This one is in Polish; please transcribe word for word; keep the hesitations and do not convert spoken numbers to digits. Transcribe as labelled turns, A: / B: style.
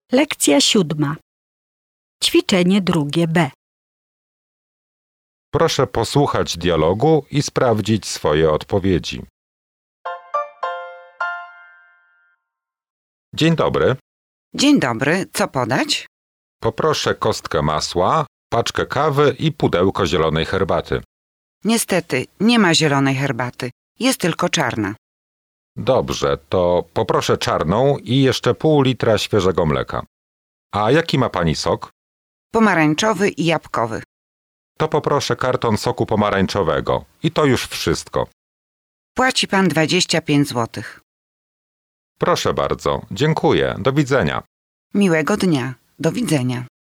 A: Lekcja siódma. Ćwiczenie drugie B.
B: Proszę posłuchać dialogu i sprawdzić swoje odpowiedzi. Dzień dobry.
C: Dzień dobry, co podać?
B: Poproszę kostkę masła, paczkę kawy i pudełko zielonej herbaty.
C: Niestety, nie ma zielonej herbaty. Jest tylko czarna.
B: Dobrze, to poproszę czarną i jeszcze pół litra świeżego mleka. A jaki ma pani sok?
C: Pomarańczowy i jabłkowy.
B: To poproszę karton soku pomarańczowego. I to już wszystko.
C: Płaci pan dwadzieścia pięć złotych.
B: Proszę bardzo, dziękuję, do widzenia.
C: Miłego dnia. Do widzenia.